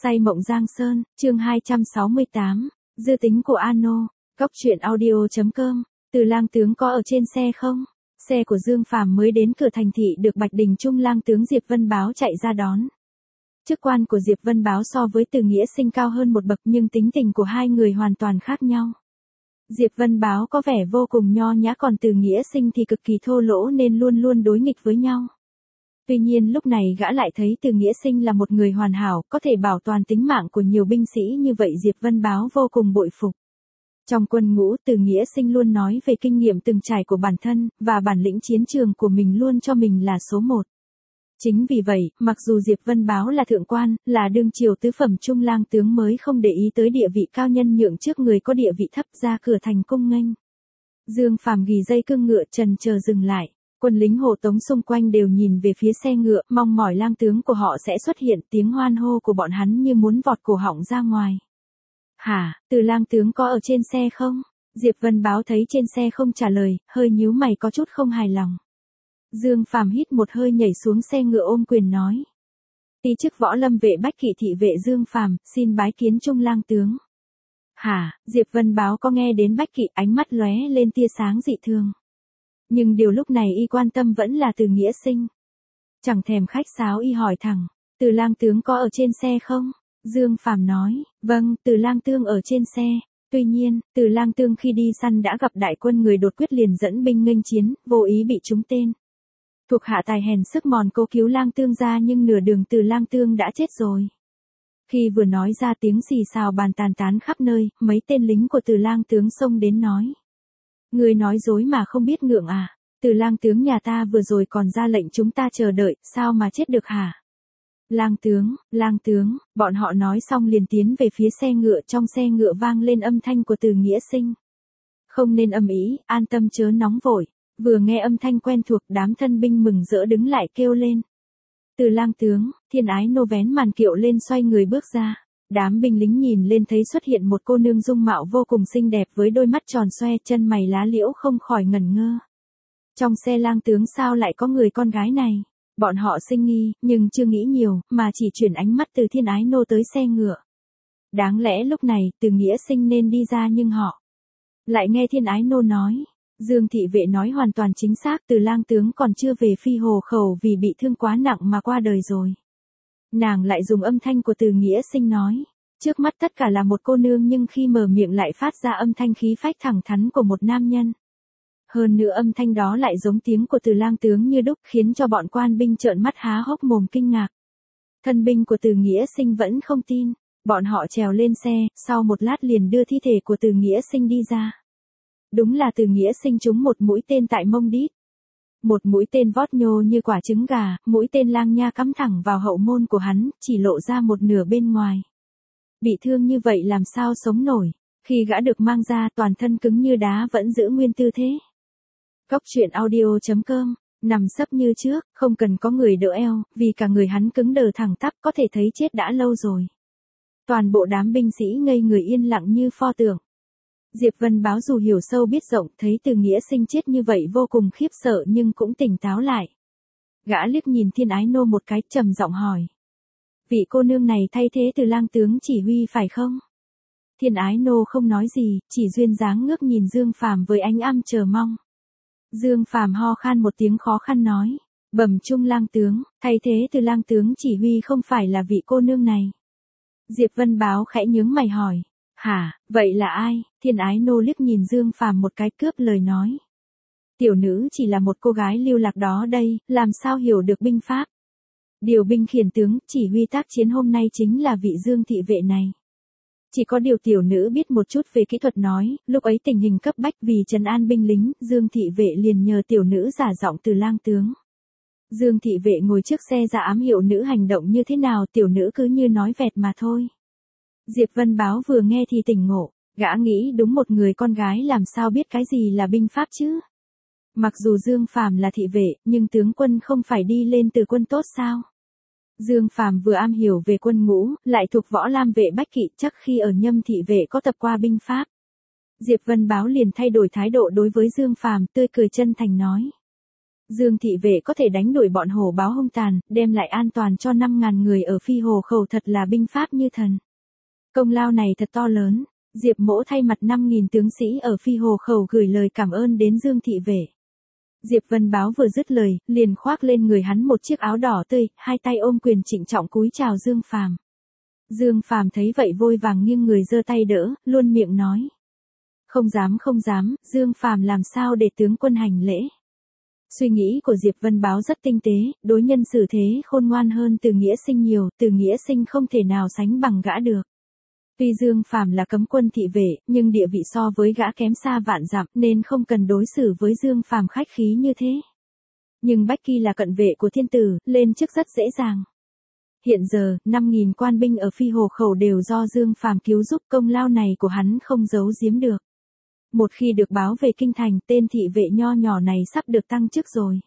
Say mộng Giang Sơn, chương 268, dư tính của Ano, Cóc truyện audio.com, Từ Lang tướng có ở trên xe không? Xe của Dương Phàm mới đến cửa thành thị được Bạch Đình Trung Lang tướng Diệp Vân Báo chạy ra đón. Chức quan của Diệp Vân Báo so với Từ Nghĩa Sinh cao hơn một bậc nhưng tính tình của hai người hoàn toàn khác nhau. Diệp Vân Báo có vẻ vô cùng nho nhã còn Từ Nghĩa Sinh thì cực kỳ thô lỗ nên luôn luôn đối nghịch với nhau. Tuy nhiên lúc này gã lại thấy Từ Nghĩa Sinh là một người hoàn hảo, có thể bảo toàn tính mạng của nhiều binh sĩ như vậy Diệp Vân Báo vô cùng bội phục. Trong quân ngũ Từ Nghĩa Sinh luôn nói về kinh nghiệm từng trải của bản thân, và bản lĩnh chiến trường của mình luôn cho mình là số một. Chính vì vậy, mặc dù Diệp Vân Báo là thượng quan, là đương triều tứ phẩm trung lang tướng mới không để ý tới địa vị cao nhân nhượng trước người có địa vị thấp ra cửa thành cung nghênh. Dương Phàm gỉ dây cương ngựa trần chờ dừng lại. Quân lính hộ tống xung quanh đều nhìn về phía xe ngựa, mong mỏi lang tướng của họ sẽ xuất hiện, tiếng hoan hô của bọn hắn như muốn vọt cổ họng ra ngoài. Hả, Từ lang tướng có ở trên xe không? Diệp Vân Báo thấy trên xe không trả lời, hơi nhíu mày có chút không hài lòng. Dương Phàm hít một hơi nhảy xuống xe ngựa ôm quyền nói. Ti chức võ lâm vệ bách kỵ thị vệ Dương Phàm, xin bái kiến Trung lang tướng. Hả, Diệp Vân Báo có nghe đến bách kỵ ánh mắt lóe lên tia sáng dị thường. Nhưng điều lúc này y quan tâm vẫn là Từ Nghĩa Sinh. Chẳng thèm khách sáo y hỏi thẳng, Từ lang tướng có ở trên xe không? Dương Phàm nói, vâng, Từ lang tướng ở trên xe. Tuy nhiên, Từ lang tướng khi đi săn đã gặp đại quân người đột quyết liền dẫn binh nghênh chiến, vô ý bị trúng tên. Thuộc hạ tài hèn sức mòn cố cứu lang tướng ra nhưng nửa đường Từ lang tướng đã chết rồi. Khi vừa nói ra tiếng xì xào bàn tàn tán khắp nơi, mấy tên lính của Từ lang tướng xông đến nói. Người nói dối mà không biết ngượng à, Từ lang tướng nhà ta vừa rồi còn ra lệnh chúng ta chờ đợi, sao mà chết được hả? Lang tướng, bọn họ nói xong liền tiến về phía xe ngựa, trong xe ngựa vang lên âm thanh của Từ Nghĩa Sinh. Không nên ầm ĩ, an tâm chớ nóng vội, vừa nghe âm thanh quen thuộc đám thân binh mừng rỡ đứng lại kêu lên. Từ lang tướng, Thiên Ái Nô vén màn kiệu lên xoay người bước ra. Đám binh lính nhìn lên thấy xuất hiện một cô nương dung mạo vô cùng xinh đẹp với đôi mắt tròn xoe chân mày lá liễu không khỏi ngẩn ngơ. Trong xe lang tướng sao lại có người con gái này? Bọn họ sinh nghi, nhưng chưa nghĩ nhiều, mà chỉ chuyển ánh mắt từ Thiên Ái Nô tới xe ngựa. Đáng lẽ lúc này, Từ Nghĩa Sinh nên đi ra nhưng họ lại nghe Thiên Ái Nô nói. Dương thị vệ nói hoàn toàn chính xác, Từ lang tướng còn chưa về Phi Hồ Khẩu vì bị thương quá nặng mà qua đời rồi. Nàng lại dùng âm thanh của Từ Nghĩa Sinh nói. Trước mắt tất cả là một cô nương nhưng khi mở miệng lại phát ra âm thanh khí phách thẳng thắn của một nam nhân. Hơn nữa âm thanh đó lại giống tiếng của Từ lang tướng như đúc khiến cho bọn quan binh trợn mắt há hốc mồm kinh ngạc. Thân binh của Từ Nghĩa Sinh vẫn không tin. Bọn họ trèo lên xe, sau một lát liền đưa thi thể của Từ Nghĩa Sinh đi ra. Đúng là Từ Nghĩa Sinh trúng một mũi tên tại mông đít. Một mũi tên vót nhô như quả trứng gà, mũi tên lang nha cắm thẳng vào hậu môn của hắn, chỉ lộ ra một nửa bên ngoài. Bị thương như vậy làm sao sống nổi, khi gã được mang ra toàn thân cứng như đá vẫn giữ nguyên tư thế. Cóc truyện audio.com, nằm sấp như trước, không cần có người đỡ eo, vì cả người hắn cứng đờ thẳng tắp có thể thấy chết đã lâu rồi. Toàn bộ đám binh sĩ ngây người yên lặng như pho tượng. Diệp Vân Báo dù hiểu sâu biết rộng thấy Từ Nghĩa Sinh chết như vậy vô cùng khiếp sợ nhưng cũng tỉnh táo lại. Gã liếc nhìn Thiên Ái Nô một cái trầm giọng hỏi. Vị cô nương này thay thế Từ lang tướng chỉ huy phải không? Thiên Ái Nô không nói gì, chỉ duyên dáng ngước nhìn Dương Phàm với ánh âm chờ mong. Dương Phàm ho khan một tiếng khó khăn nói. Bẩm Trung lang tướng, thay thế Từ lang tướng chỉ huy không phải là vị cô nương này. Diệp Vân Báo khẽ nhướng mày hỏi. Hả, vậy là ai? Thiên Ái Nô liếc nhìn Dương Phàm một cái cướp lời nói. Tiểu nữ chỉ là một cô gái lưu lạc đó đây, làm sao hiểu được binh pháp. Điều binh khiển tướng, chỉ huy tác chiến hôm nay chính là vị Dương thị vệ này. Chỉ có điều tiểu nữ biết một chút về kỹ thuật nói, lúc ấy tình hình cấp bách vì trấn an binh lính, Dương thị vệ liền nhờ tiểu nữ giả giọng Từ lang tướng. Dương thị vệ ngồi trước xe ra ám hiệu nữ hành động như thế nào tiểu nữ cứ như nói vẹt mà thôi. Diệp Vân Báo vừa nghe thì tỉnh ngộ, gã nghĩ đúng một người con gái làm sao biết cái gì là binh pháp chứ. Mặc dù Dương Phàm là thị vệ, nhưng tướng quân không phải đi lên từ quân tốt sao? Dương Phàm vừa am hiểu về quân ngũ, lại thuộc võ lam vệ bách kỵ chắc khi ở Nhâm thị vệ có tập qua binh pháp. Diệp Vân Báo liền thay đổi thái độ đối với Dương Phàm tươi cười chân thành nói. Dương thị vệ có thể đánh đuổi bọn hổ báo hung tàn, đem lại an toàn cho 5.000 người ở Phi Hồ Khẩu thật là binh pháp như thần. Công lao này thật to lớn, Diệp Mỗ thay mặt 5.000 tướng sĩ ở Phi Hồ Khẩu gửi lời cảm ơn đến Dương thị vệ. Diệp Vân Báo vừa dứt lời, liền khoác lên người hắn một chiếc áo đỏ tươi, hai tay ôm quyền trịnh trọng cúi chào Dương Phàm. Dương Phàm thấy vậy vội vàng nghiêng người giơ tay đỡ, luôn miệng nói. Không dám, Dương Phàm làm sao để tướng quân hành lễ. Suy nghĩ của Diệp Vân Báo rất tinh tế, đối nhân xử thế khôn ngoan hơn Từ Nghĩa Sinh nhiều, Từ Nghĩa Sinh không thể nào sánh bằng gã được. Tuy Dương Phàm là cấm quân thị vệ, nhưng địa vị so với gã kém xa vạn dặm nên không cần đối xử với Dương Phàm khách khí như thế. Nhưng Bách Kỳ là cận vệ của thiên tử, lên chức rất dễ dàng. Hiện giờ, 5.000 quan binh ở Phi Hồ Khẩu đều do Dương Phàm cứu giúp, công lao này của hắn không giấu giếm được. Một khi được báo về kinh thành, tên thị vệ nho nhỏ này sắp được tăng chức rồi.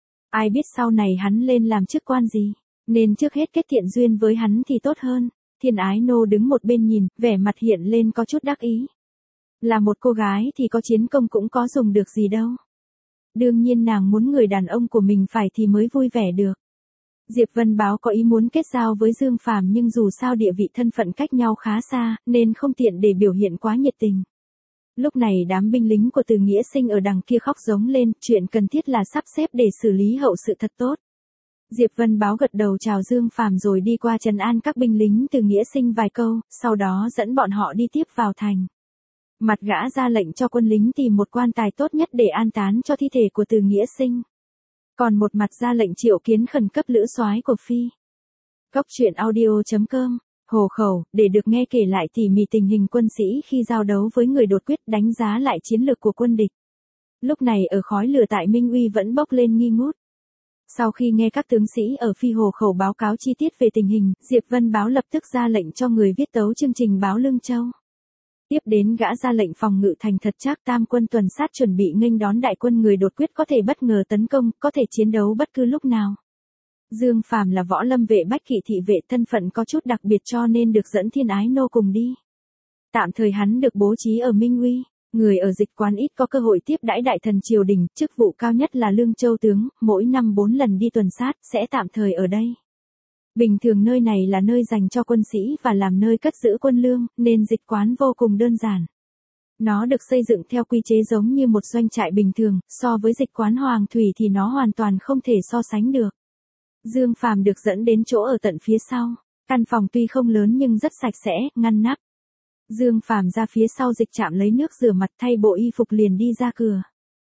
Ai biết sau này hắn lên làm chức quan gì, nên trước hết kết thiện duyên với hắn thì tốt hơn. Thiên Ái Nô đứng một bên nhìn, vẻ mặt hiện lên có chút đắc ý. Là một cô gái thì có chiến công cũng có dùng được gì đâu. Đương nhiên nàng muốn người đàn ông của mình phải thì mới vui vẻ được. Diệp Vân Báo có ý muốn kết giao với Dương Phàm nhưng dù sao địa vị thân phận cách nhau khá xa, nên không tiện để biểu hiện quá nhiệt tình. Lúc này đám binh lính của Từ Nghĩa Sinh ở đằng kia khóc giống lên, chuyện cần thiết là sắp xếp để xử lý hậu sự thật tốt. Diệp Vân Báo gật đầu chào Dương Phàm rồi đi qua trấn an các binh lính Từ Nghĩa Sinh vài câu, sau đó dẫn bọn họ đi tiếp vào thành. Mặt gã ra lệnh cho quân lính tìm một quan tài tốt nhất để an táng cho thi thể của Từ Nghĩa Sinh. Còn một mặt ra lệnh triệu kiến khẩn cấp lữ soái của Phi. Góc truyện audio.com, Hồ Khẩu, để được nghe kể lại tỉ mỉ tình hình quân sĩ khi giao đấu với người đột quyết, đánh giá lại chiến lược của quân địch. Lúc này ở khói lửa tại Minh Uy vẫn bốc lên nghi ngút. Sau khi nghe các tướng sĩ ở Phi Hồ Khẩu báo cáo chi tiết về tình hình, Diệp Vân Báo lập tức ra lệnh cho người viết tấu chương trình báo Lương Châu. Tiếp đến gã ra lệnh phòng ngự thành thật chắc tam quân tuần sát chuẩn bị nghênh đón đại quân người đột quyết có thể bất ngờ tấn công, có thể chiến đấu bất cứ lúc nào. Dương Phàm là võ lâm vệ Bách Kỵ thị vệ, thân phận có chút đặc biệt cho nên được dẫn Thiên Ái Nô cùng đi. Tạm thời hắn được bố trí ở Minh Uy. Người ở Dịch Quán ít có cơ hội tiếp đãi đại thần triều đình, chức vụ cao nhất là Lương Châu tướng, mỗi năm 4 lần đi tuần sát, sẽ tạm thời ở đây. Bình thường nơi này là nơi dành cho quân sĩ và làm nơi cất giữ quân lương, nên Dịch Quán vô cùng đơn giản. Nó được xây dựng theo quy chế giống như một doanh trại bình thường, so với Dịch Quán Hoàng Thủy thì nó hoàn toàn không thể so sánh được. Dương Phàm được dẫn đến chỗ ở tận phía sau, căn phòng tuy không lớn nhưng rất sạch sẽ, ngăn nắp. Dương Phàm ra phía sau dịch trạm lấy nước rửa mặt thay bộ y phục liền đi ra cửa.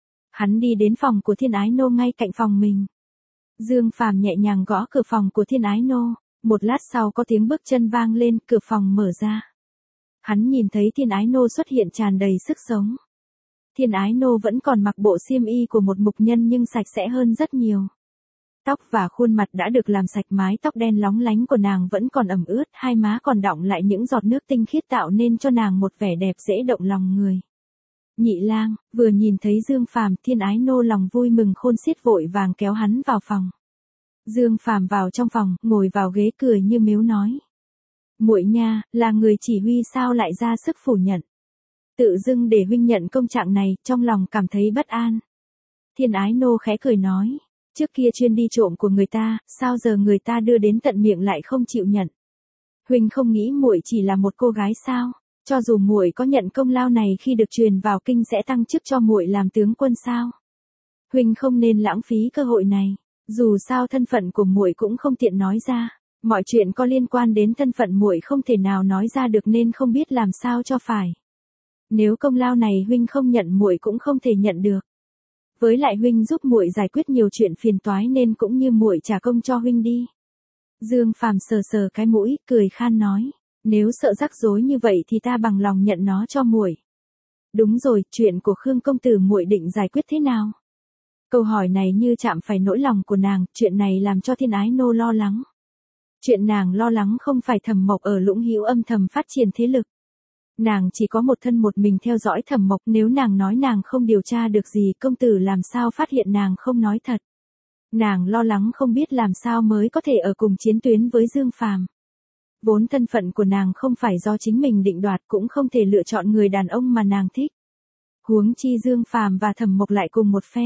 Hắn đi đến phòng của Thiên Ái Nô ngay cạnh phòng mình. Dương Phàm nhẹ nhàng gõ cửa phòng của Thiên Ái Nô, một lát sau có tiếng bước chân vang lên, cửa phòng mở ra. Hắn nhìn thấy Thiên Ái Nô xuất hiện tràn đầy sức sống. Thiên Ái Nô vẫn còn mặc bộ xiêm y của một mục nhân nhưng sạch sẽ hơn rất nhiều. Tóc và khuôn mặt đã được làm sạch, mái tóc đen lóng lánh của nàng vẫn còn ẩm ướt, hai má còn đọng lại những giọt nước tinh khiết tạo nên cho nàng một vẻ đẹp dễ động lòng người. Nhị lang, vừa nhìn thấy Dương Phàm, Thiên Ái Nô lòng vui mừng khôn xiết vội vàng kéo hắn vào phòng. Dương Phàm vào trong phòng, ngồi vào ghế cười như mếu nói. Muội nha, là người chỉ huy sao lại ra sức phủ nhận. Tự dưng để huynh nhận công trạng này, trong lòng cảm thấy bất an. Thiên Ái Nô khẽ cười nói. Trước kia chuyên đi trộm của người ta, sao giờ người ta đưa đến tận miệng lại không chịu nhận. Huynh không nghĩ muội chỉ là một cô gái sao? Cho dù muội có nhận công lao này khi được truyền vào kinh sẽ tăng chức cho muội làm tướng quân sao? Huynh không nên lãng phí cơ hội này, dù sao thân phận của muội cũng không tiện nói ra, mọi chuyện có liên quan đến thân phận muội không thể nào nói ra được nên không biết làm sao cho phải. Nếu công lao này huynh không nhận muội cũng không thể nhận được. Với lại huynh giúp muội giải quyết nhiều chuyện phiền toái nên cũng như muội trả công cho huynh đi. Dương Phàm sờ sờ cái mũi, cười khan nói, nếu sợ rắc rối như vậy thì ta bằng lòng nhận nó cho muội. Đúng rồi, chuyện của Khương công tử muội định giải quyết thế nào? Câu hỏi này như chạm phải nỗi lòng của nàng, chuyện này làm cho Thiên Ái Nô lo lắng. Chuyện nàng lo lắng không phải Thẩm Mộc ở Lũng Hữu âm thầm phát triển thế lực. Nàng chỉ có một thân một mình theo dõi Thẩm Mộc, nếu nàng nói nàng không điều tra được gì, công tử làm sao phát hiện nàng không nói thật. Nàng lo lắng không biết làm sao mới có thể ở cùng chiến tuyến với Dương Phàm. Vốn thân phận của nàng không phải do chính mình định đoạt, cũng không thể lựa chọn người đàn ông mà nàng thích. Huống chi Dương Phàm và Thẩm Mộc lại cùng một phe,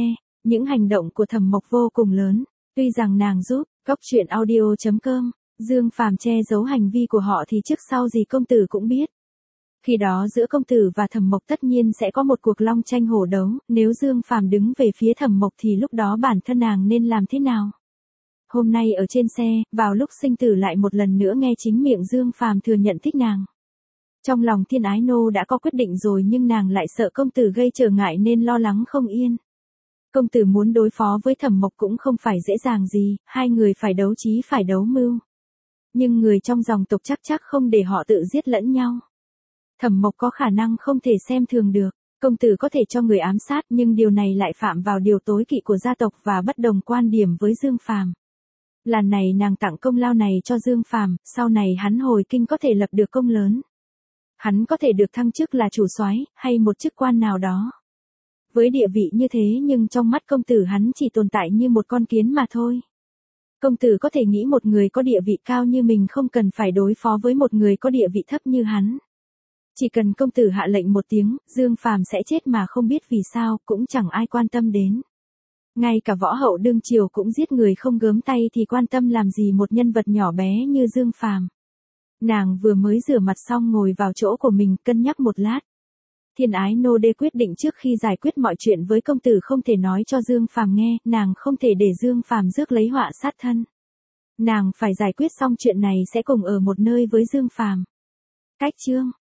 Những hành động của Thẩm Mộc vô cùng lớn, tuy rằng nàng giúp, Cóc truyện audio.com, Dương Phàm che giấu hành vi của họ thì trước sau gì công tử cũng biết. Khi đó giữa công tử và Thẩm Mộc tất nhiên sẽ có một cuộc long tranh hổ đấu, nếu Dương Phàm đứng về phía Thẩm Mộc thì lúc đó bản thân nàng nên làm thế nào? Hôm nay ở trên xe, vào lúc sinh tử lại một lần nữa nghe chính miệng Dương Phàm thừa nhận thích nàng. Trong lòng Thiên Ái Nô đã có quyết định rồi nhưng nàng lại sợ công tử gây trở ngại nên lo lắng không yên. Công tử muốn đối phó với Thẩm Mộc cũng không phải dễ dàng gì, hai người phải đấu trí phải đấu mưu. Nhưng người trong dòng tộc chắc không để họ tự giết lẫn nhau. Thẩm Mộc có khả năng không thể xem thường được, công tử có thể cho người ám sát nhưng điều này lại phạm vào điều tối kỵ của gia tộc và bất đồng quan điểm với Dương Phàm. Lần này nàng tặng công lao này cho Dương Phàm, sau này hắn hồi kinh có thể lập được công lớn. Hắn có thể được thăng chức là chủ soái hay một chức quan nào đó. Với địa vị như thế nhưng trong mắt công tử hắn chỉ tồn tại như một con kiến mà thôi. Công tử có thể nghĩ một người có địa vị cao như mình không cần phải đối phó với một người có địa vị thấp như hắn. Chỉ cần công tử hạ lệnh một tiếng, Dương Phàm sẽ chết mà không biết vì sao, cũng chẳng ai quan tâm đến. Ngay cả võ hậu đương triều cũng giết người không gớm tay thì quan tâm làm gì một nhân vật nhỏ bé như Dương Phàm. Nàng vừa mới rửa mặt xong ngồi vào chỗ của mình cân nhắc một lát. Thiên Ái Nô Đê quyết định trước khi giải quyết mọi chuyện với công tử không thể nói cho Dương Phàm nghe, nàng không thể để Dương Phàm rước lấy họa sát thân. Nàng phải giải quyết xong chuyện này sẽ cùng ở một nơi với Dương Phàm. Cách chương